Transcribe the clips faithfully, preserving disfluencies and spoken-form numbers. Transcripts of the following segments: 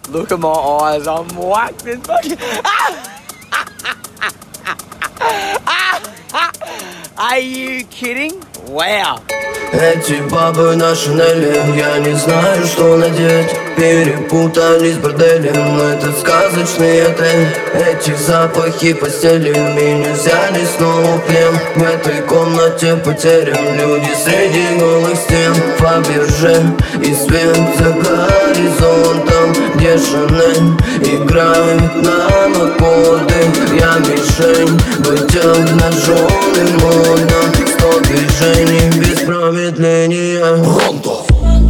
Look at my eyes, I'm whacked and fucking. Are you kidding? Wow. Эти бабы на шинели, я не знаю, что надеть. Перепутались с борделем, этот сказочный отель. Эти запахи постели меня взяли снова в плен. В этой комнате потерян, люди среди голых стен. Фаберже и свет за горизонтом, где Шанель играет нам аккорды. Я мишень, быть обнаженным модно. Сто движений без промедления. Pronto.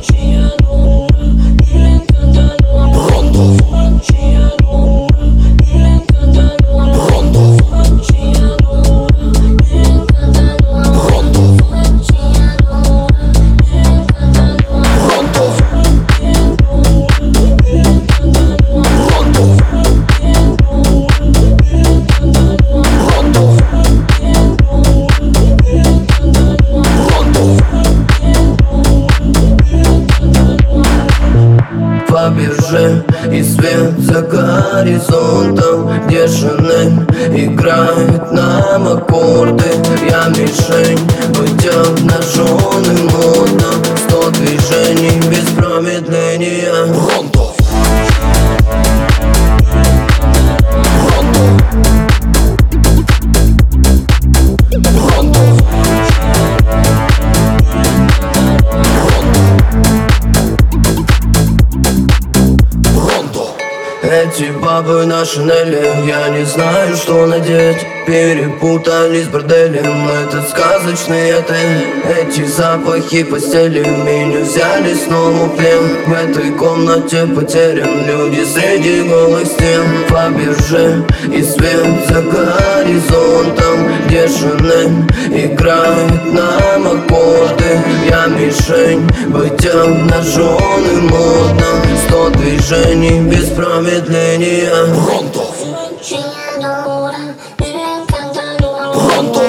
Фаберже и свет за горизонтом, где Шанель играет нам аккорды. Я мишень, быть обнаженным модно. Сто движений без промедления. Pronto. Эти бабы на шинели, я не знаю, что надеть. Перепутались с борделем, этот сказочный отель. Эти запахи постели меня взяли снова в плен. В этой комнате потерян, люди среди голых стен. Фаберже и свет за горизонтом, где Шанель играет нам аккорды. Я мишень, быть обнаженным модно. Сто движений без промедления. Pronto. Pronto.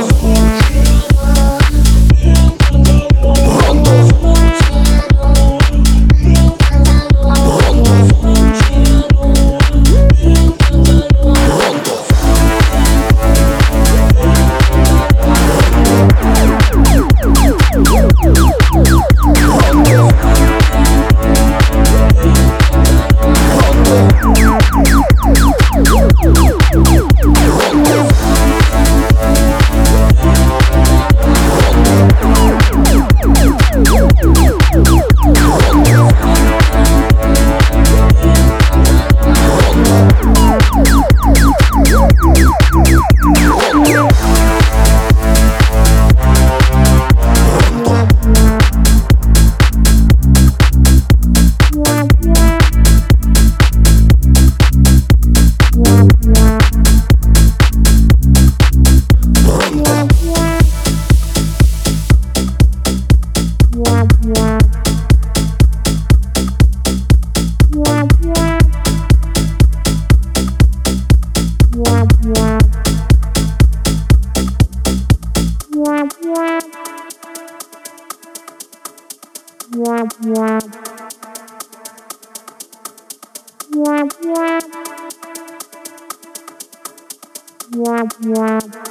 Yeah, yeah.